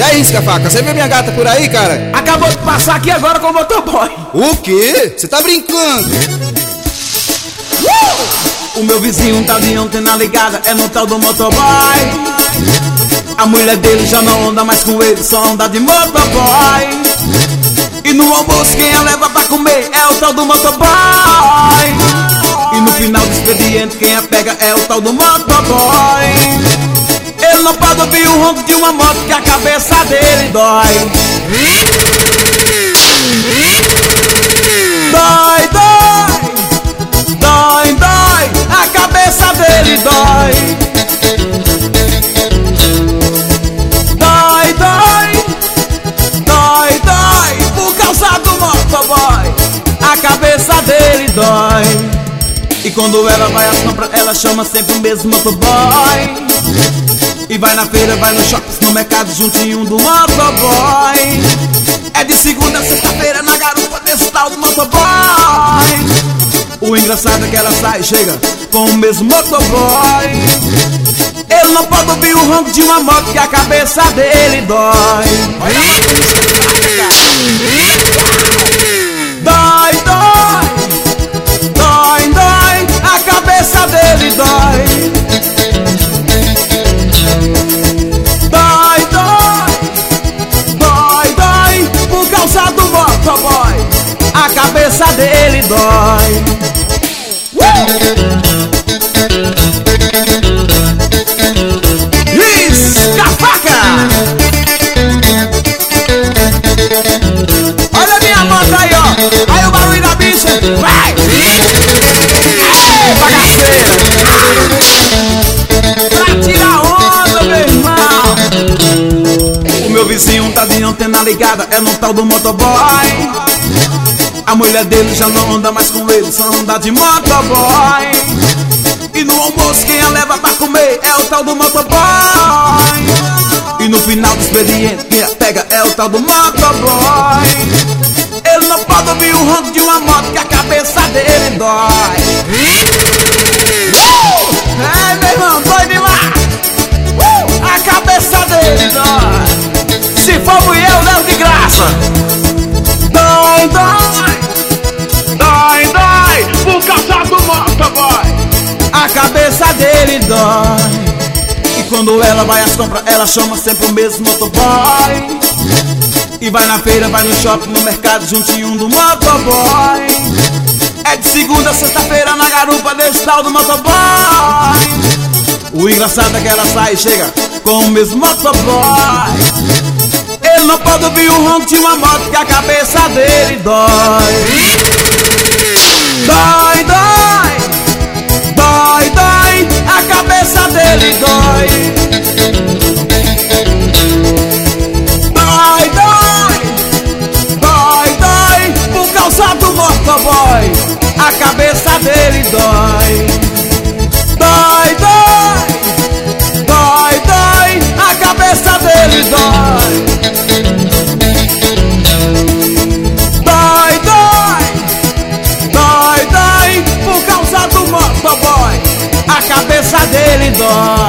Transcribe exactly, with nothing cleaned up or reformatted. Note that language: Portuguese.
é isso, Cafaca? Você vê minha gata por aí, cara? Acabou de passar aqui agora com o motoboy. O quê? Você tá brincando? Uh! O meu vizinho tá de antena ligada, é no tal do motoboy. A mulher dele já não anda mais com ele, só anda de motoboy. E no almoço quem a leva pra comer é o tal do motoboy. E no final do expediente quem a pega é o tal do motoboy. Ele não pode ouvir o ronco de uma moto que a cabeça dele dói. Dói, dói, dói, dói, a cabeça dele dói. Dói, dói, dói, dói, por causa do motoboy, a cabeça dele dói. E quando ela vai às compras, ela chama sempre o mesmo motoboy. E vai na feira, vai no shopping, no mercado, juntinho do motoboy. É de segunda a sexta-feira na garupa desse tal do motoboy. O engraçado é que ela sai e chega com o mesmo motoboy. Ele não pode ouvir o ronco de uma moto que a cabeça dele dói. Dói, dói, dói, dói, a cabeça dele dói. Dói, dói, dói, dói, por causa do motoboy, a cabeça dele dói. uh! Cafaca! Olha a minha moto aí, ó. Aí o barulho da bicha. Vai! Ei, bagaceiro! Pra tirar onda, meu irmão. O meu vizinho tá de antena ligada, é no tal do motoboy. A mulher dele já não anda mais com ele, só anda de motoboy. E no almoço quem a leva pra comer é o tal do motoboy. E no final do expediente quem a pega é o tal do motoboy. Ele não pode ouvir o ronco de uma moto que a cabeça dele dói. uh! É, meu irmão, dói demais. uh! A cabeça dele dói. Se for mulher eu levo de graça. Dói, dói, dói, dói, por causa do motoboy, a cabeça dele dói. E quando ela vai às compras, ela chama sempre o mesmo motoboy. E vai na feira, vai no shopping, no mercado, juntinho do motoboy. É de segunda a sexta-feira na garupa desse tal do motoboy. O engraçado é que ela sai e chega com o mesmo motoboy. Ele não pode ouvir o ronco de uma moto que a cabeça dele dói. Dói, dói, dói, dói, a cabeça dele dói. Dói, dói, dói, dói, por causa do motoboy, a cabeça dele dói. Dói, dói, dói, dói, a cabeça dele dói. Dói, dói, dói, dói, por causa do motoboy, a cabeça dele dói.